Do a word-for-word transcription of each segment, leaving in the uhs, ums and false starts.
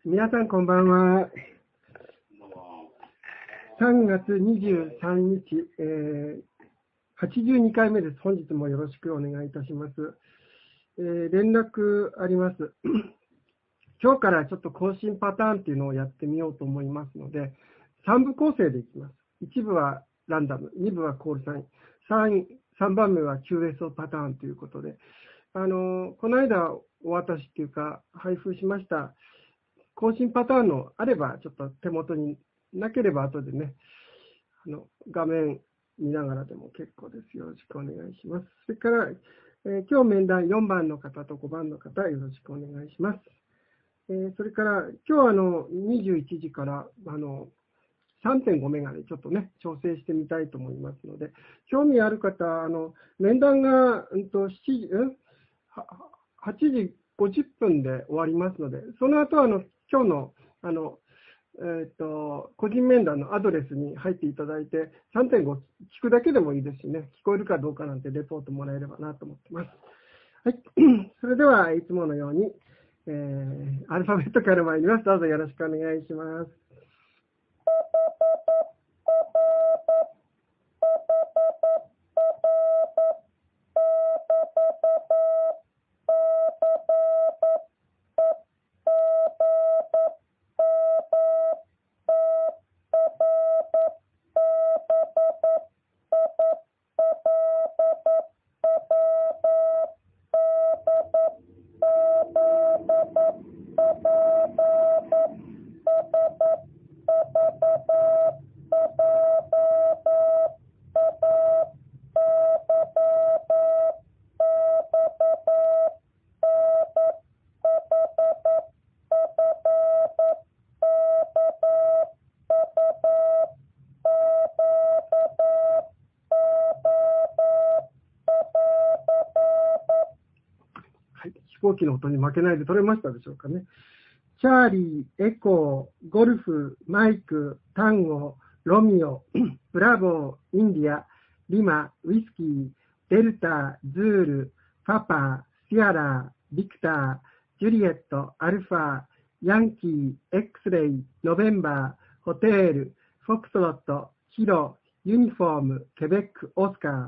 皆さんこんばんは。さんがつにじゅうさんにち、えー、はちじゅうにかいめです。本日もよろしくお願いいたします。えー、連絡あります。今日からちょっと更新パターンっていうのをやってみようと思いますので、さんぶ構成でいきます。いち部はランダム、に部はコールサイン、さん, さんばんめは キューエスオー パターンということで、あのこの間お渡しっていうか配布しました更新パターンのあれば、ちょっと手元になければ後でね、あの画面見ながらでも結構です。よろしくお願いします。それから、えー、今日面談よんばんの方とごばんの方、よろしくお願いします。えー、それから、今日はあのにじゅういちじからあの さんてんご メガでちょっとね、調整してみたいと思いますので、興味ある方、あの面談が、うん、としちじ、うん、はちじごじゅっぷんで終わりますので、その後あの今日のあの、えー、と個人面談のアドレスに入っていただいて、さんてんご 聞くだけでもいいですしね、聞こえるかどうかなんてレポートもらえればなと思ってます。はい、それではいつものように、えー、アルファベットから参ります。どうぞよろしくお願いします。はい、飛行機の音に負けないで取れましたでしょうかね。チャーリー、エコー、ゴルフ、マイク、タンゴ、ロミオ、ブラボー、インディア、リマ、ウィスキー、デルタ、ズール、パパ、シアラ、ビクター、ジュリエット、アルファ、ヤンキー、エクスレイ、ノベンバー、ホテール、フォクトロット、キロ、ユニフォーム、ケベック、オスカー。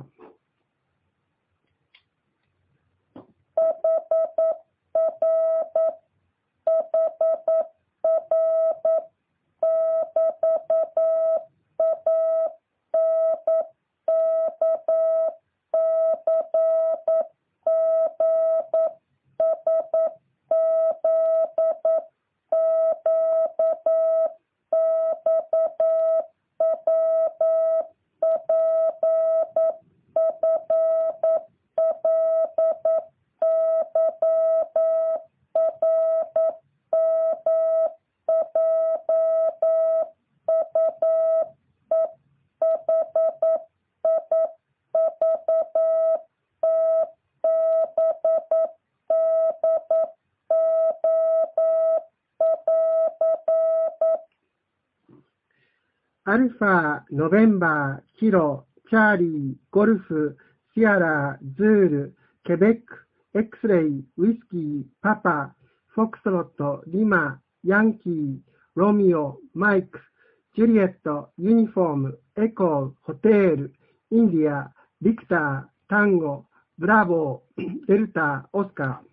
アルファ、ノベンバー、キロ、チャーリー、ゴルフ、シアラ、ズール、ケベック、エクスレイ、ウィスキー、パパ、フォクスロット、リマ、ヤンキー、ロミオ、マイク、ジュリエット、ユニフォーム、エコー、ホテール、インディア、ビクター、タンゴ、ブラボー、デルタ、オスカー。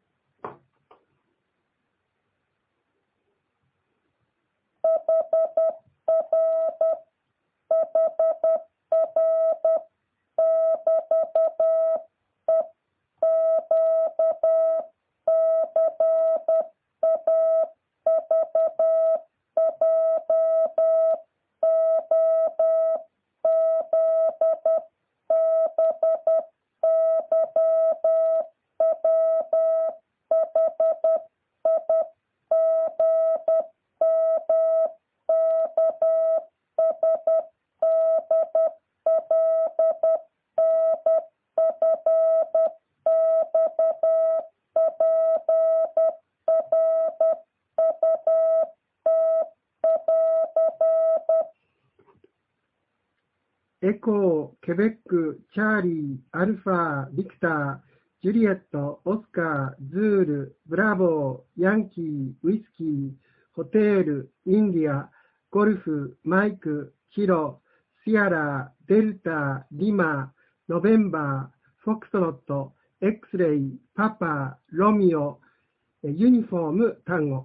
エコー、ケベック、チャーリー、アルファ、ビクター、ジュリエット、オスカー、ズール、ブラボー、ヤンキー、ウィスキー、 ホテル、インディア、ゴルフ、マイク、キロ、シアラ、デルタ、リマ、ノベンバー、フォクトロット、X レイ、パパ、ロミオ、ユニフォーム、単語。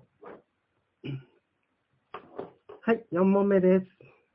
はい、よん問目です。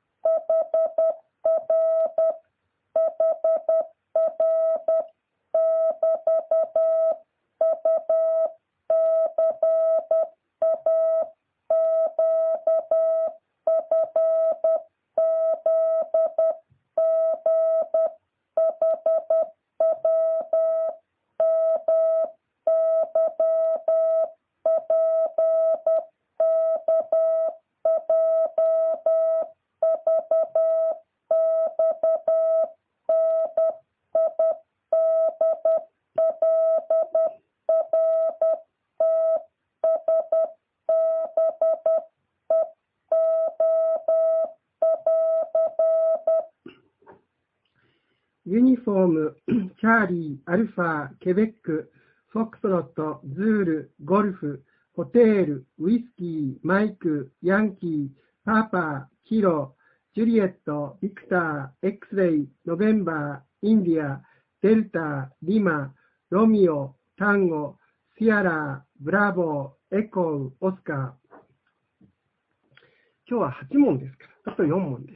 ユニフォーム、チャーリー、アルファ、ケベック、フォックスロット、ズール、ゴルフ、ホテル、ウイスキー、マイク、ヤンキー、パパ、キロ、ジュリエット、ビクター、X レイ、ノベンバー、インディア、デルタ、リマ、ロミオ、タンゴ、シアラ、ブラボー、エコー、オスカー。今日ははち問ですから、あとよん問です。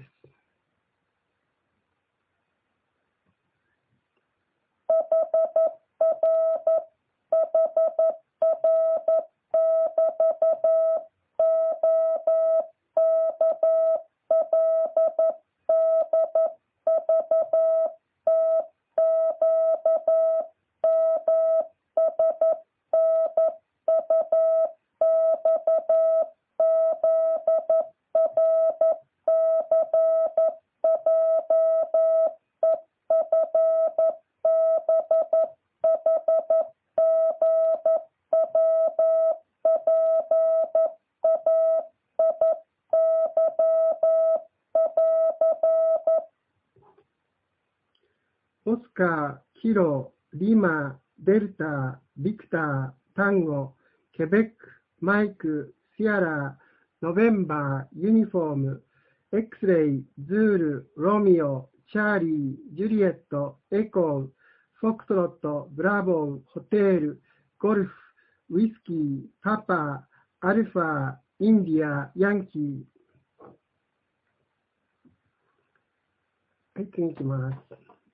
オスカー、キロ、リマ、デルタ、ビクター、タンゴ、ケベック、マイク、シアラ、ノベンバー、ユニフォーム、X レイ、ズール、ロミオ、チャーリー、ジュリエット、エコー、フォクトロット、ブラボー、ホテル、ゴルフ、ウイスキー、パパ、アルファ、インディア、ヤンキー。はい、次行きます。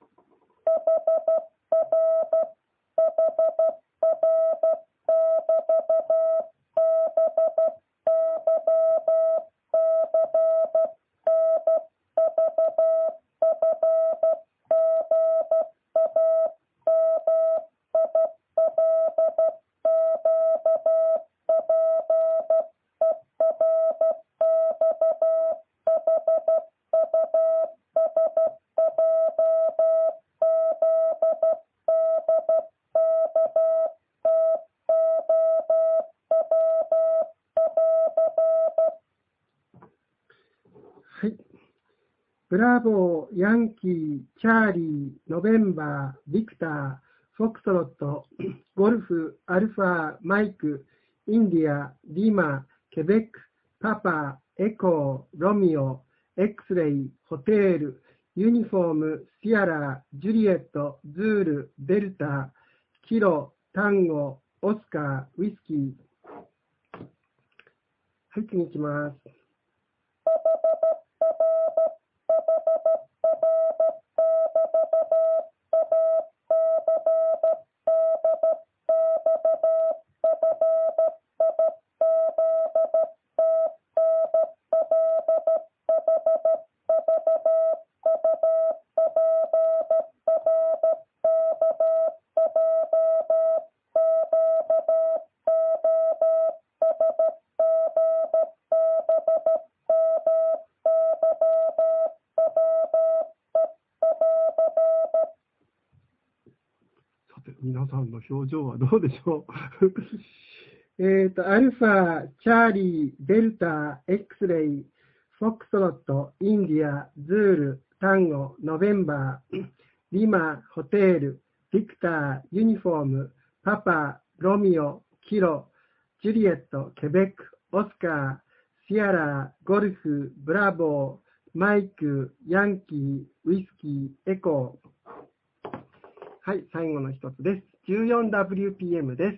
はい。ブラボー、ヤンキー、チャーリー、ノベンバー、ビクター、フォクトロット、ゴルフ、アルファ、マイク、インディア、リマ、ケベック、パパ、エコー、ロミオ、X レイ、ホテル、ユニフォーム、シアラ、ジュリエット、ズール、デルタ、キロ、タンゴ、オスカー、ウイスキー。はい、次行きます。皆さんの表情はどうでしょうえっと、アルファ、チャーリー、デルタ、X レイ、フォックスロット、インディア、ズール、タンゴ、ノベンバー、リマ、ホテル、ビクター、ユニフォーム、パパ、ロミオ、キロ、ジュリエット、ケベック、 オスカー、シアラ、ゴルフ、ブラボー、マイク、ヤンキー、ウイスキー、エコー。はい、最後の一つです。じゅうよんダブリューピーエム です。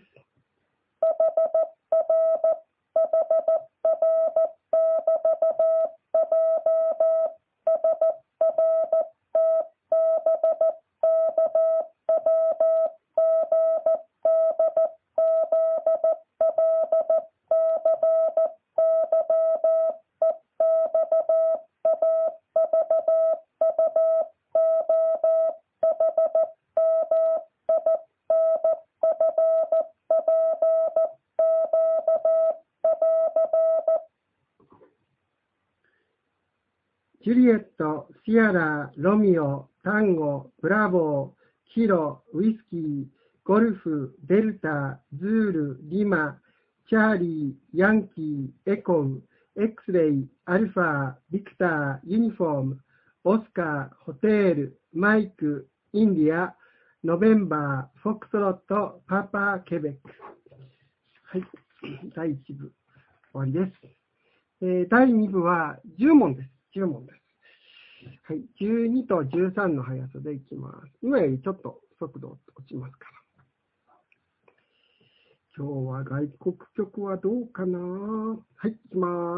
ジュリエット、シアラ、ロミオ、タンゴ、ブラボー、キロ、ウイスキー、ゴルフ、デルタ、ズール、リマ、チャーリー、ヤンキー、エコウ、エクスレイ、アルファ、ビクター、ユニフォーム、オスカー、ホテール、マイク、インディア、ノベンバー、フォックスロット、パパ、ケベック。はい。だいいち部、終わりです。えー、だいに部はじゅう問です。じゅう問です。はい。じゅうにとじゅうさんの速さでいきます。今よりちょっと速度落ちますから。今日は外国曲はどうかな？はい、いきます。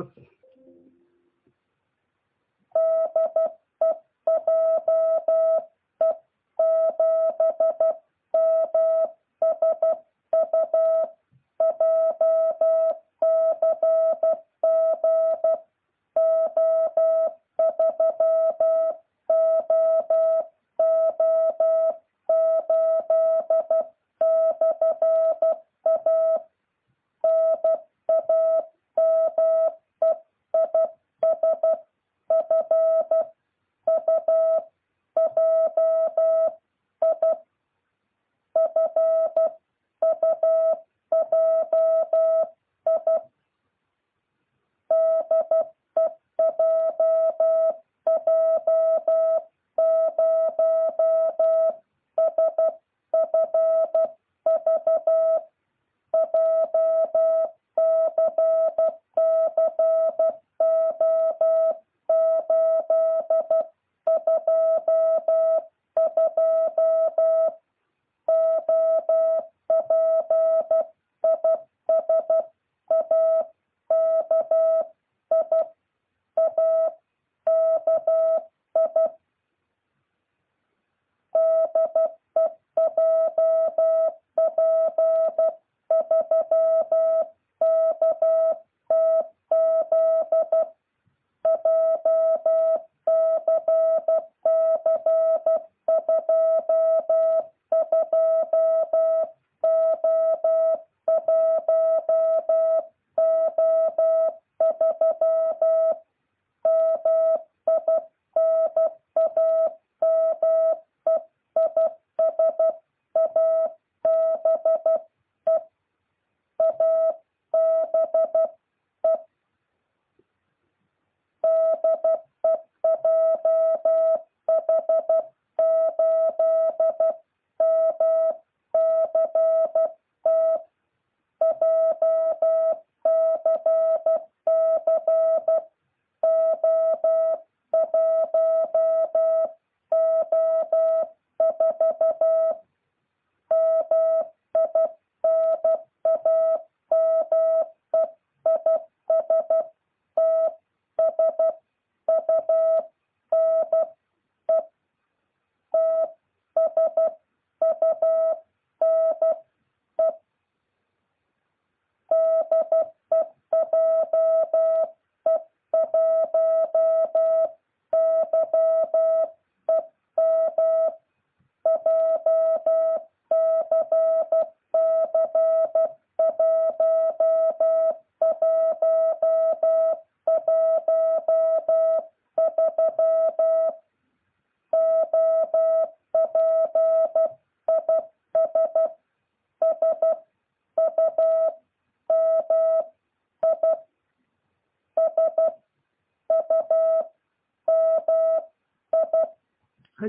はい。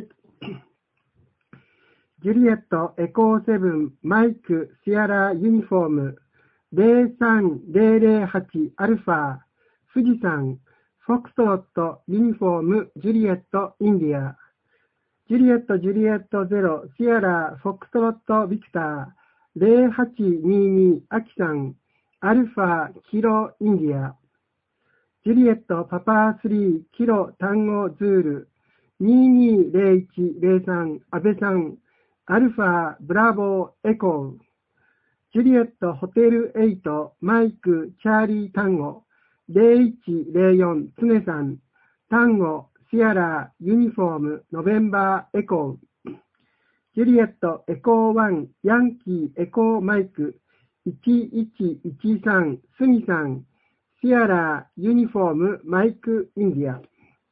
ジュリエット、エコーセブン、マイク、シアラ、ユニフォーム、 ゼロさんゼロゼロはちアルファ、富士山、フォックストロット、ユニフォーム、ジュリエット、インディア、ジュリエット、ジュリエットゼロ、シアラ、フォックストロット、ビクター、ゼロはちにに、アキさん、アルファ、キロ、インディア、ジュリエット、パパスリー、キロ、単語、ズール、ににゼロいちゼロさん、アベさん、アルファ、ブラボー、エコー、ジュリエット、ホテルエイト、マイク、チャーリー、単語、ゼロいちゼロよん、ツネさん、単語、シアラ、ユニフォーム、ノベンバー、エコー、ジュリエット、エコーワン、ヤンキー、エコーマイク、いちいちいちさん、スミさん、シアラ、ユニフォーム、マイク、インディア。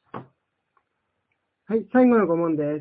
はい、最後のご問です。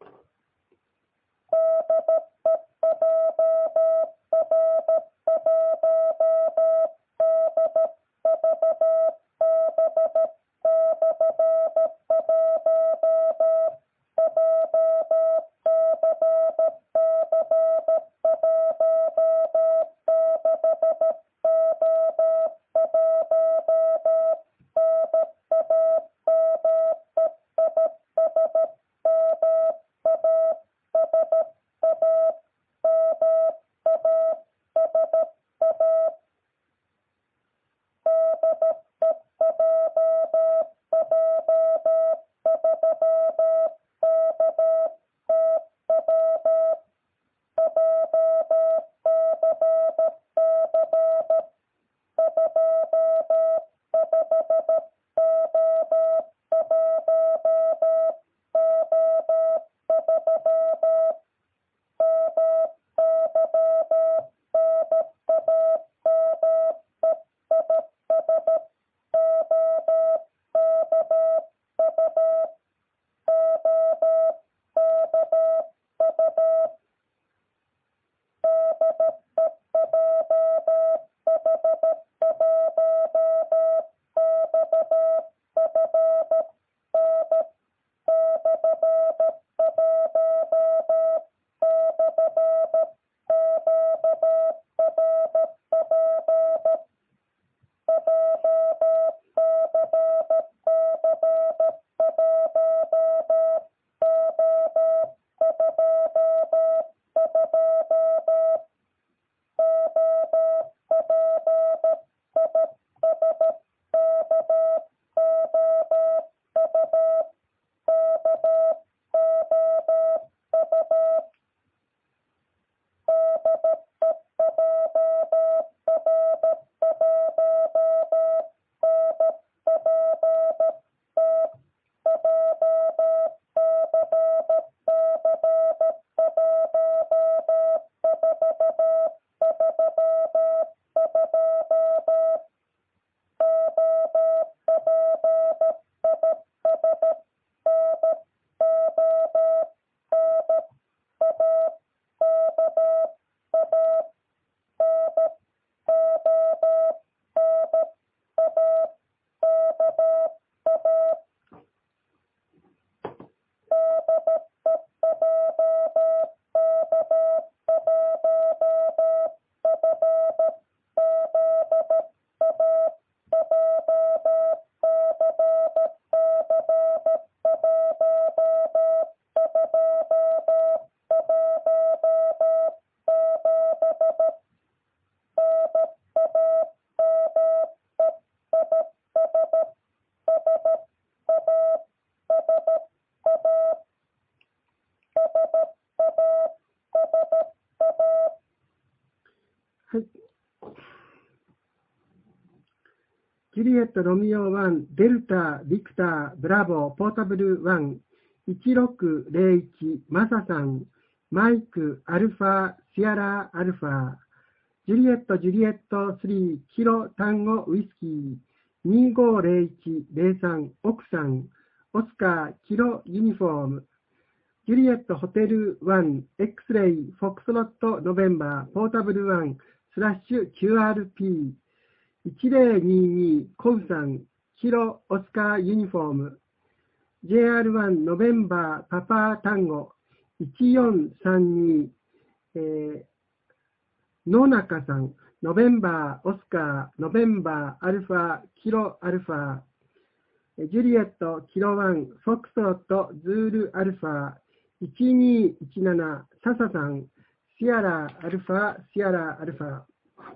はい。ジュリエット、ロミオワン、デルタ、ビクター、ブラボー、ポータブルワン、いちろくゼロいち、マサさん、マイク、アルファ、シアラ、アルファ、ジュリエット、ジュリエットスリー、キロ、単語、ウイスキー、にごゼロいちゼロさん、奥さん、オスカー、キロ、ユニフォーム、ジュリエット、ホテルワン、X レイ、フォックスロット、ノベンバー、ポータブルワン、スラッシュ、キューアールピー、いちゼロにに、コウさん、キロ、オスカー、ユニフォーム、ジェイアールワン、ノベンバー、パパ、単語、いちよんさんに、えー、野中さん、 ノベンバー、オスカー、ノベンバー、アルファ、キロ、アルファ、ジュリエット、キロワン、フォックストロット、ズール、アルファ、いちにいちなな、ササさん、シアラ、アルファ、シアラ、アルファ。はい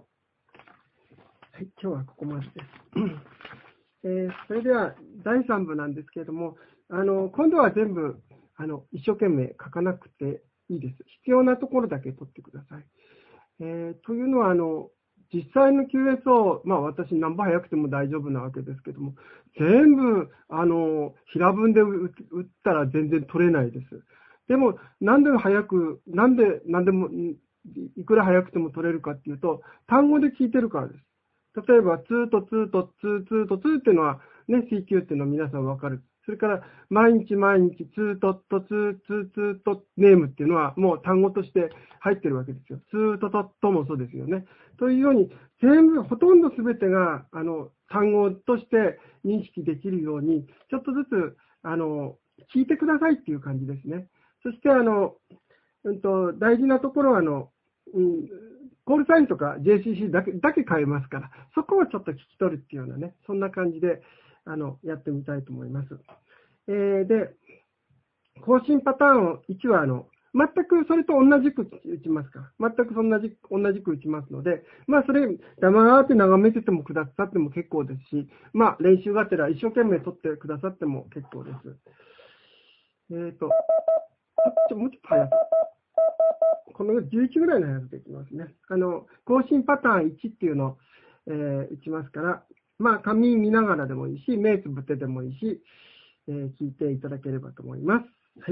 、今日はここまでです。えー、それではだいさん部なんですけれども、あの今度は全部あの一生懸命書かなくていいです。必要なところだけ取ってください。えー、というのはあの、実際の キューエス を、まあ、私、何倍早くても大丈夫なわけですけども、全部あの平文で打ったら全然取れないです。でも、なんで早く、なんで、なんでも、いくら早くても取れるかっていうと、単語で聞いてるからです。例えば、ツーとツーとツー、ツーとツーっていうのは、ね、シーキュー っていうのは皆さんわかる。それから、毎日毎日、ツーととツー、ツー、ツーとネームっていうのは、もう単語として入ってるわけですよ。ツーととともそうですよね。というように、全部、ほとんどすべてが、あの、単語として認識できるように、ちょっとずつ、あの、聞いてくださいっていう感じですね。そして、あの、うんと、大事なところは、あの、うん、コールサインとか ジェーシーシー だけ、だけ変えますから、そこをちょっと聞き取るっていうようなね、そんな感じで、あの、やってみたいと思います。えー、で、更新パターンをいちは、あの、全くそれと同じく打ちますから、全く同じ同じく打ちますので、まあ、それ、黙って眺めててもくださっても結構ですし、まあ、練習がてら一生懸命取ってくださっても結構です。えっ、ー、と、ちょもうちょっと早く。このじゅういちぐらいのやつでいきますね。あの、更新パターンいちっていうのを、えー、打ちますから、まあ、紙見ながらでもいいし、目つぶってでもいいし、えー、聞いていただければと思います。はい。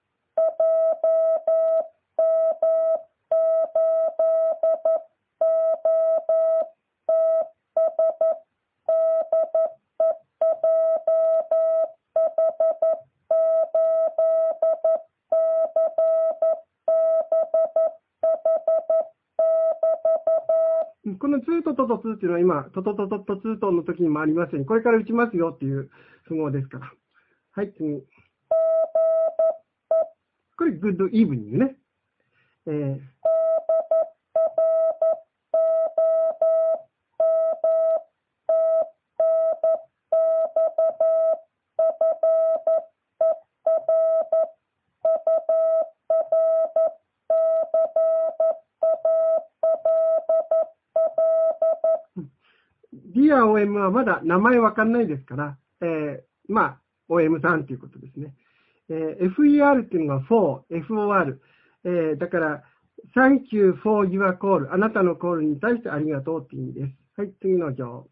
このツーとトとツーっていうのは今、トトトトとツーとの時にもありますように、これから打ちますよっていう符号ですから。はい、次。これ、グッドイーブニングね。えーディア オーエム はまだ名前わかんないですから、えー、まあ、オーエム さんということですね。えー、エフイーアール っていうのが for、エフオーアール。えー、だから、Thank you for your call。あなたのコールに対してありがとうっていう意味です。はい、次の行。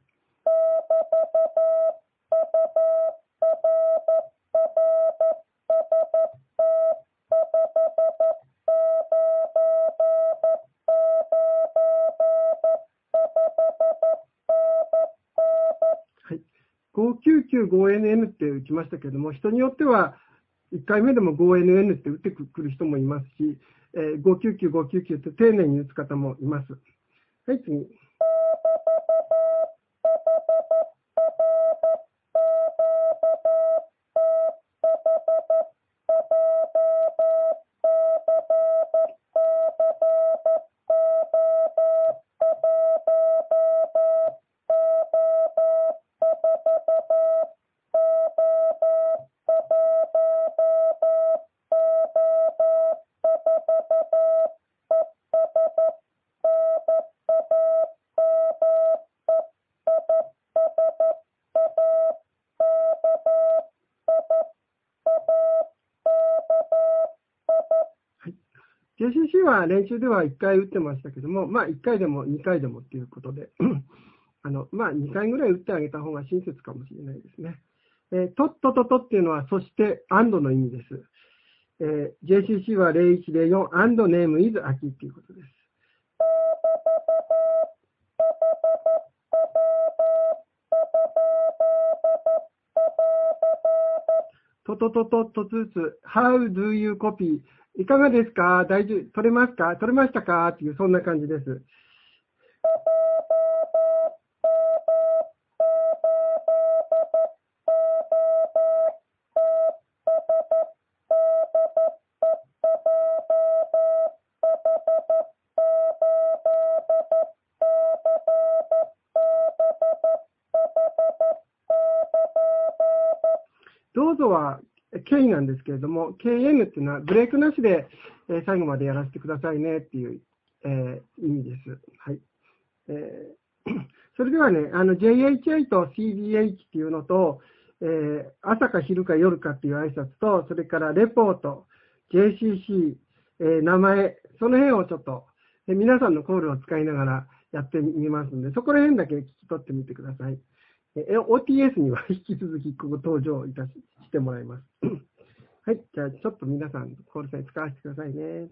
はい。ごきゅうきゅうごエヌエヌ って打ちましたけども、人によってはいっかいめでも ごエヌエヌ って打ってくる人もいますし、えー、ごきゅうきゅう、ごきゅうきゅうって丁寧に打つ方もいます。はい、次。ジェーシーシー は練習ではいっかい打ってましたけども、まあいっかいでもにかいでもっていうことで、あのまあにかいぐらい打ってあげた方が親切かもしれないですね。えー、とっとととっていうのは、そして、and の意味です。えー、ジェーシーシー はゼロいちゼロよん and name is 秋っていうことです。とととととつつ、How do you copy? いかがですか？大丈夫？取れますか？取れましたか？っていう、そんな感じです。 どうぞは K なんですけれども、ケーエヌ っていうのはブレイクなしで、えー最後までやらせてくださいねっていう、えー意味です。はい。えーそれではね、あの ジェイエイチエー と シーディーエイチ っていうのと、えー朝か昼か夜かっていう挨拶と、それからレポート、ジェイシーシー、えー名前、その辺をちょっと、えー皆さんのコールを使いながらやってみますので、そこら辺だけ聞き取ってみてください。えー オーティーエス には引き続きここ登場いたししてもらいます。はい、じゃあちょっと皆さんコールサイン使わせてくださいね。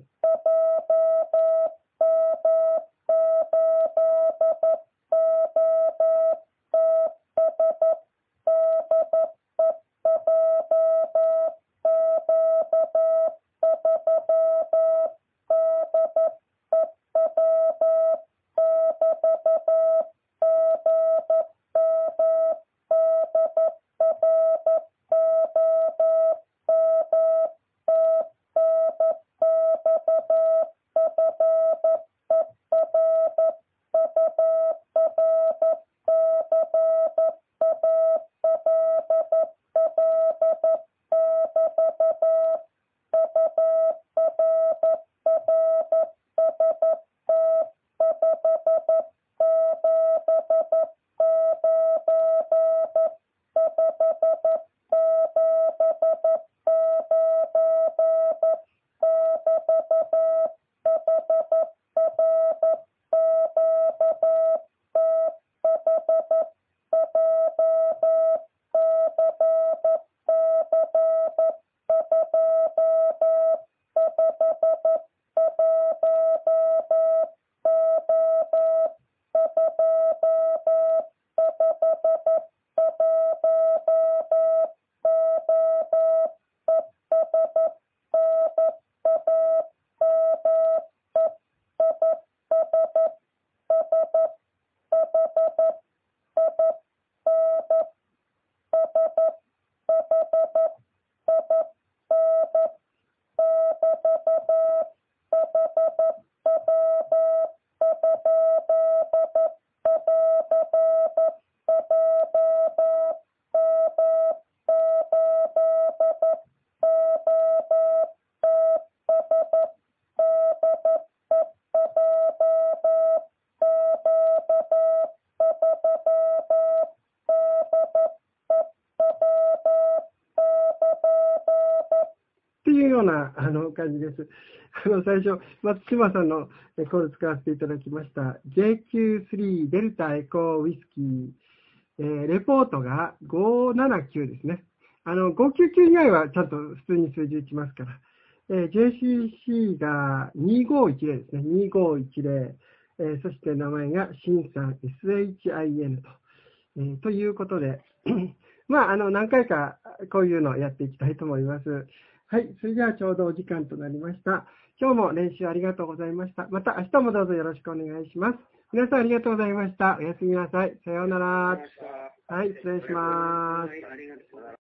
っていうようなあの感じです。あの最初、松島さんのえコール使わせていただきました。ジェイキュースリー デルタエコーウィスキー、えーレポートがごーななきゅうですね。あのごーきゅうきゅう以外はちゃんと普通に数字打ちますから。えー ジェイシーシー がにごーいちゼロですね。にごーいちゼロ、えーそして名前がシンさん エスエイチアイエヌ と。えーということで、まあ、あの、何回かこういうのをやっていきたいと思います。はい、それではちょうどお時間となりました。今日も練習ありがとうございました。また明日もどうぞよろしくお願いします。皆さんありがとうございました。おやすみなさい。さようなら。はい、失礼します。